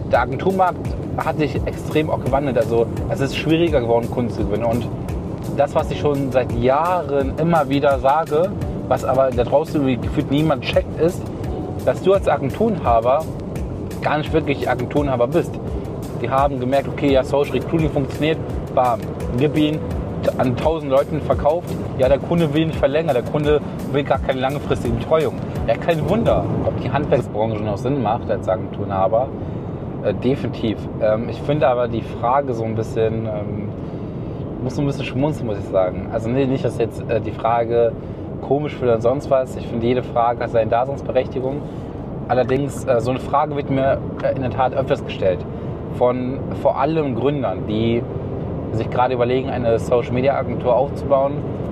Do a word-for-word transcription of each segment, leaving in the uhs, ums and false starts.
der Agenturmarkt hat sich extrem auch gewandelt. Also es ist schwieriger geworden, Kunden zu gewinnen. Und das, was ich schon seit Jahren immer wieder sage, was aber da draußen gefühlt niemand checkt, ist, dass du als Agenturenhaber gar nicht wirklich Agenturenhaber bist. Die haben gemerkt, okay, ja, Social Recruiting funktioniert, bam, gib ihn an tausend Leuten verkauft, ja, der Kunde will nicht verlängern, der Kunde will gar keine langfristige Betreuung. Ja, kein Wunder, ob die Handwerksbranche noch Sinn macht als Agenturenhaber, äh, definitiv. Ähm, ich finde aber die Frage so ein bisschen, ähm, muss so ein bisschen schmunzeln, muss ich sagen. Also nee, nicht, dass jetzt äh, die Frage komisch wird oder sonst was. Ich finde, jede Frage hat seine Daseinsberechtigung. Allerdings, äh, so eine Frage wird mir äh, in der Tat öfters gestellt. Von vor allem Gründern, die sich gerade überlegen, eine Social-Media-Agentur aufzubauen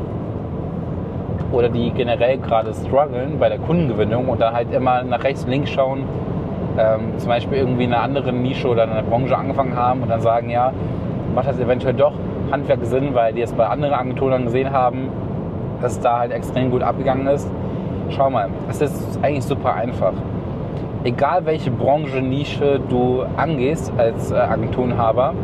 oder die generell gerade strugglen bei der Kundengewinnung und dann halt immer nach rechts und links schauen, ähm, zum Beispiel irgendwie in einer anderen Nische oder in einer Branche angefangen haben und dann sagen, ja, macht das eventuell doch Handwerk Sinn, weil die es bei anderen Agenturen gesehen haben, dass es da halt extrem gut abgegangen ist. Schau mal, es ist eigentlich super einfach. Egal welche Branche, Nische du angehst als äh, Agenturenhaber,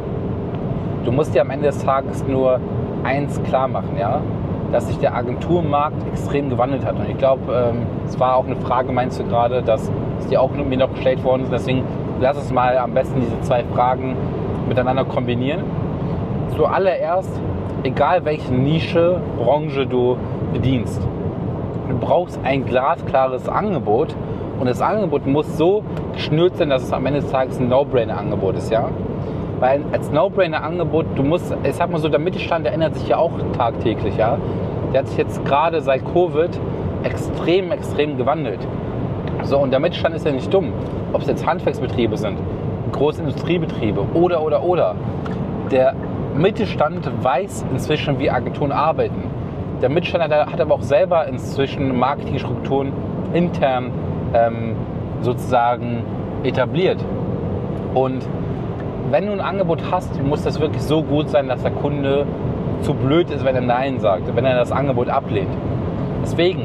du musst dir am Ende des Tages nur eins klar machen, ja? Dass sich der Agenturmarkt extrem gewandelt hat. Und ich glaube, ähm, es war auch eine Frage, meinst du gerade, dass es dir auch mir noch gestellt worden ist. Deswegen lass uns mal am besten diese zwei Fragen miteinander kombinieren. Zuallererst, egal welche Nische, Branche du bedienst, du brauchst ein glasklares Angebot. Und das Angebot muss so geschnürt sein, dass es am Ende des Tages ein No-Brainer-Angebot ist, ja? Weil als No-Brainer-Angebot, du musst, ich sag mal so, der Mittelstand, der ändert sich ja auch tagtäglich, ja? Der hat sich jetzt gerade seit Covid extrem, extrem gewandelt. So, und der Mittelstand ist ja nicht dumm. Ob es jetzt Handwerksbetriebe sind, große Industriebetriebe oder, oder, oder. Der Mittelstand weiß inzwischen, wie Agenturen arbeiten. Der Mittelstand hat, hat aber auch selber inzwischen Marketingstrukturen intern ähm, sozusagen etabliert. Und wenn du ein Angebot hast, muss das wirklich so gut sein, dass der Kunde zu blöd ist, wenn er Nein sagt, wenn er das Angebot ablehnt. Deswegen,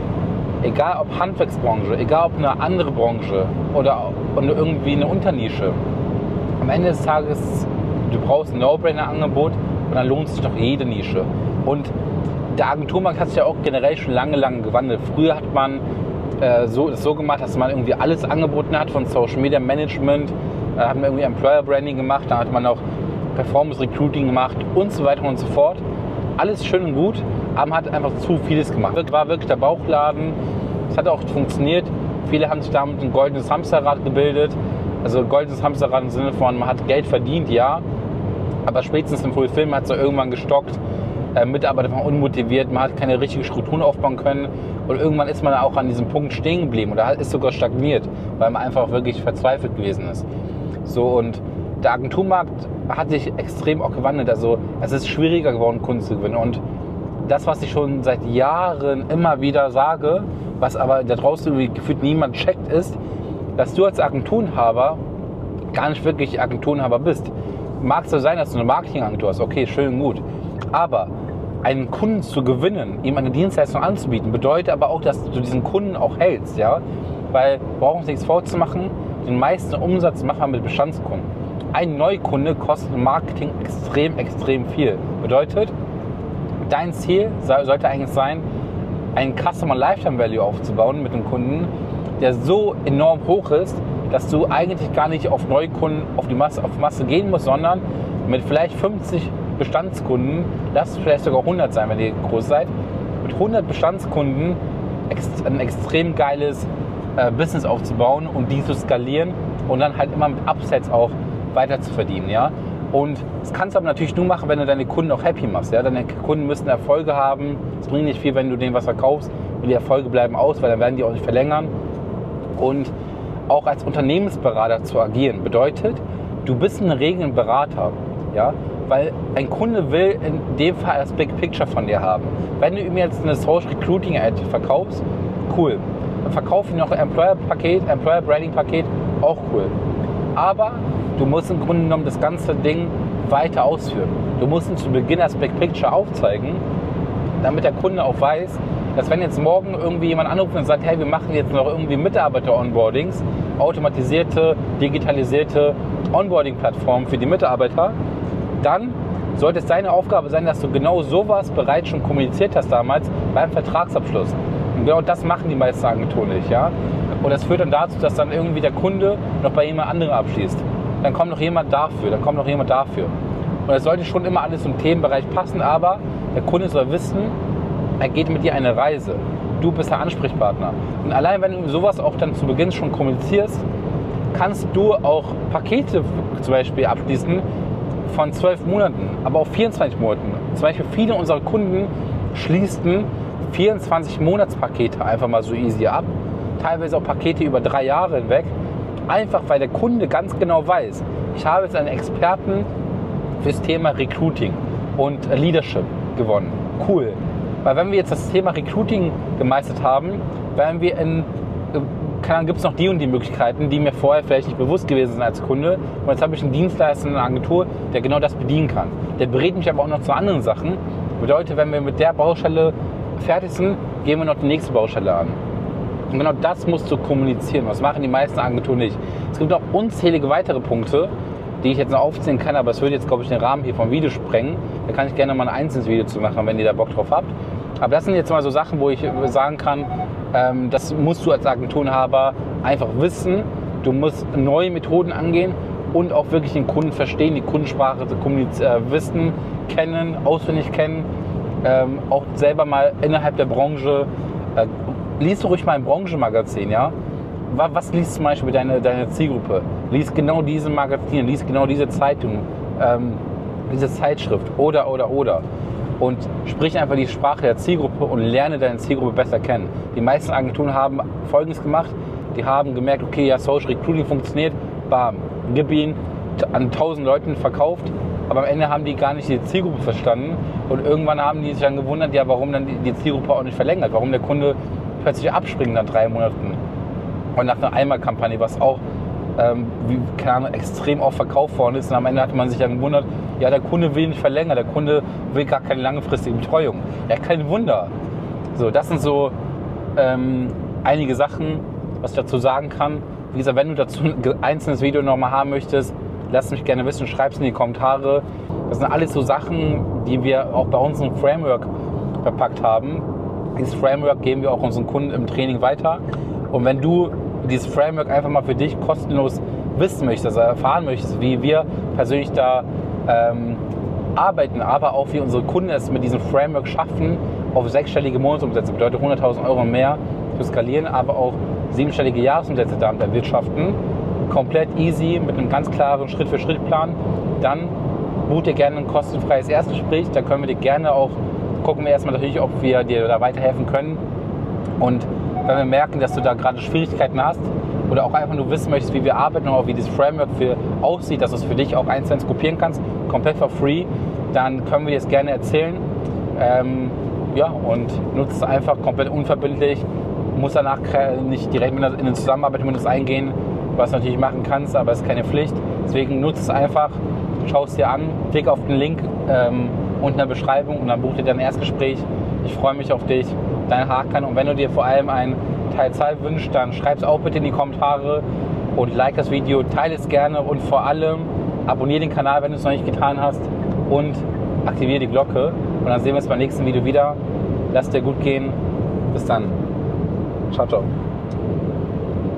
egal ob Handwerksbranche, egal ob eine andere Branche oder irgendwie eine Unternische, am Ende des Tages, du brauchst ein No-Brainer-Angebot und dann lohnt sich doch jede Nische. Und der Agenturmarkt hat sich ja auch generell schon lange, lange gewandelt. Früher hat man äh, so, das so gemacht, dass man irgendwie alles angeboten hat, von Social Media Management, da hat man irgendwie Employer Branding gemacht, dann hat man auch Performance Recruiting gemacht und so weiter und so fort. Alles schön und gut, aber man hat einfach zu vieles gemacht. Das war wirklich der Bauchladen, es hat auch funktioniert. Viele haben sich damit ein goldenes Hamsterrad gebildet. Also goldenes Hamsterrad im Sinne von, man hat Geld verdient, ja, aber spätestens im Fulfillment hat es so irgendwann gestockt. Äh, Mitarbeiter waren unmotiviert, man hat keine richtige Strukturen aufbauen können und irgendwann ist man auch an diesem Punkt stehen geblieben oder ist sogar stagniert, weil man einfach wirklich verzweifelt gewesen ist. So, und der Agenturmarkt hat sich extrem auch gewandelt. Also es ist schwieriger geworden, Kunden zu gewinnen. Und das, was ich schon seit Jahren immer wieder sage, was aber da draußen gefühlt niemand checkt, ist, dass du als Agenturenhaber gar nicht wirklich Agenturenhaber bist. Mag so sein, dass du eine Marketingagentur hast, okay, schön und gut. Aber einen Kunden zu gewinnen, ihm eine Dienstleistung anzubieten, bedeutet aber auch, dass du diesen Kunden auch hältst, ja? Weil, brauchen wir uns nichts vorzumachen, den meisten Umsatz machen wir mit Bestandskunden. Ein Neukunde kostet im Marketing extrem, extrem viel. Bedeutet, dein Ziel sollte eigentlich sein, einen Customer Lifetime Value aufzubauen mit dem Kunden, der so enorm hoch ist, dass du eigentlich gar nicht auf Neukunden, auf die Masse, auf Masse gehen musst, sondern mit vielleicht fünfzig Bestandskunden, lass es vielleicht sogar hundert sein, wenn ihr groß seid, mit hundert Bestandskunden ein extrem geiles äh, Business aufzubauen und die zu skalieren und dann halt immer mit Upsets auch weiter zu verdienen, ja. Und das kannst du aber natürlich nur machen, wenn du deine Kunden auch happy machst, ja. Deine Kunden müssen Erfolge haben. Es bringt nicht viel, wenn du denen was verkaufst und die Erfolge bleiben aus, weil dann werden die auch nicht verlängern. Und auch als Unternehmensberater zu agieren bedeutet, du bist in der Regel ein Berater, ja. Weil ein Kunde will in dem Fall das Big Picture von dir haben. Wenn du ihm jetzt eine Social Recruiting Ad verkaufst, cool. Dann verkauf ihm noch ein Employer Paket, Employer Branding Paket, auch cool. Aber du musst im Grunde genommen das ganze Ding weiter ausführen. Du musst ihm zu Beginn das Big Picture aufzeigen, damit der Kunde auch weiß, dass wenn jetzt morgen irgendwie jemand anruft und sagt, hey, wir machen jetzt noch irgendwie Mitarbeiter-Onboardings, automatisierte, digitalisierte Onboarding-Plattformen für die Mitarbeiter, dann sollte es deine Aufgabe sein, dass du genau sowas bereits schon kommuniziert hast damals beim Vertragsabschluss. Und genau das machen die meisten Agenturen nicht, ja. Und das führt dann dazu, dass dann irgendwie der Kunde noch bei jemand anderem abschließt. Dann kommt noch jemand dafür, dann kommt noch jemand dafür. Und es sollte schon immer alles im Themenbereich passen, aber der Kunde soll wissen, er geht mit dir eine Reise. Du bist der Ansprechpartner. Und allein wenn du sowas auch dann zu Beginn schon kommunizierst, kannst du auch Pakete zum Beispiel abschließen von zwölf Monaten, aber auch vierundzwanzig Monaten. Zum Beispiel viele unserer Kunden schließen vierundzwanzig Monatspakete einfach mal so easy ab. Teilweise auch Pakete über drei Jahre hinweg. Einfach weil der Kunde ganz genau weiß, ich habe jetzt einen Experten fürs Thema Recruiting und Leadership gewonnen. Cool. Weil wenn wir jetzt das Thema Recruiting gemeistert haben, werden wir in, dann gibt es noch die und die Möglichkeiten, die mir vorher vielleicht nicht bewusst gewesen sind als Kunde. Und jetzt habe ich einen Dienstleister in einer Agentur, der genau das bedienen kann. Der berät mich aber auch noch zu anderen Sachen. Bedeutet, wenn wir mit der Baustelle fertig sind, gehen wir noch die nächste Baustelle an. Und genau das musst du kommunizieren. Das machen die meisten Agenturen nicht. Es gibt auch unzählige weitere Punkte, die ich jetzt noch aufzählen kann, aber es würde jetzt, glaube ich, den Rahmen hier vom Video sprengen. Da kann ich gerne mal ein einzelnes Video zu machen, wenn ihr da Bock drauf habt. Aber das sind jetzt mal so Sachen, wo ich sagen kann, ähm, das musst du als Agenturenhaber einfach wissen. Du musst neue Methoden angehen und auch wirklich den Kunden verstehen, die Kundensprache äh, wissen, kennen, auswendig kennen. Ähm, auch selber mal innerhalb der Branche, äh, liest du ruhig mal ein Branchenmagazin, ja? Was liest zum Beispiel deine, deine Zielgruppe? Lies genau diese Magazine, lies genau diese Zeitung, ähm, diese Zeitschrift oder, oder, oder. Und sprich einfach die Sprache der Zielgruppe und lerne deine Zielgruppe besser kennen. Die meisten Agenturen haben Folgendes gemacht. Die haben gemerkt, okay, ja, Social Recruiting funktioniert, bam, gib ihn an tausend Leuten verkauft, aber am Ende haben die gar nicht die Zielgruppe verstanden und irgendwann haben die sich dann gewundert, ja, warum dann die Zielgruppe auch nicht verlängert, warum der Kunde plötzlich abspringt nach drei Monaten und nach einer Einmalkampagne, was auch ähm, wie, keine Ahnung, extrem oft verkauft worden ist und am Ende hat man sich dann gewundert, ja, der Kunde will nicht verlängern, der Kunde will gar keine langfristige Betreuung. Ja, kein Wunder. So, das sind so ähm, einige Sachen, was ich dazu sagen kann. Wie gesagt, wenn du dazu ein einzelnes Video nochmal haben möchtest, lass mich gerne wissen, schreib es in die Kommentare. Das sind alles so Sachen, die wir auch bei uns im Framework verpackt haben. Dieses Framework geben wir auch unseren Kunden im Training weiter. Und wenn du dieses Framework einfach mal für dich kostenlos wissen möchtest, also erfahren möchtest, wie wir persönlich da ähm, arbeiten, aber auch wie unsere Kunden es mit diesem Framework schaffen, auf sechsstellige Monatsumsätze, bedeutet hunderttausend Euro mehr zu skalieren, aber auch siebenstellige Jahresumsätze damit erwirtschaften, komplett easy, mit einem ganz klaren Schritt-für-Schritt-Plan, dann buch dir gerne ein kostenfreies Erstgespräch, da können wir dir gerne auch, gucken wir erstmal natürlich, ob wir dir da weiterhelfen können und wenn wir merken, dass du da gerade Schwierigkeiten hast oder auch einfach nur wissen möchtest, wie wir arbeiten und auch wie dieses Framework für aussieht, dass du es für dich auch eins zu eins kopieren kannst, komplett for free, dann können wir dir das gerne erzählen. Ähm, ja, und nutzt es einfach komplett unverbindlich. Muss danach nicht direkt in eine Zusammenarbeit mit uns eingehen, was du natürlich machen kannst, aber es ist keine Pflicht. Deswegen nutzt es einfach, schau es dir an, klick auf den Link ähm, unten in der Beschreibung und dann buch dir dein Erstgespräch. Ich freue mich auf dich, dein Hakan. Und wenn du dir vor allem ein Teil zwei wünschst, dann schreib es auch bitte in die Kommentare und like das Video, teile es gerne und vor allem abonniere den Kanal, wenn du es noch nicht getan hast und aktiviere die Glocke. Und dann sehen wir uns beim nächsten Video wieder. Lass dir gut gehen. Bis dann. Ciao, ciao.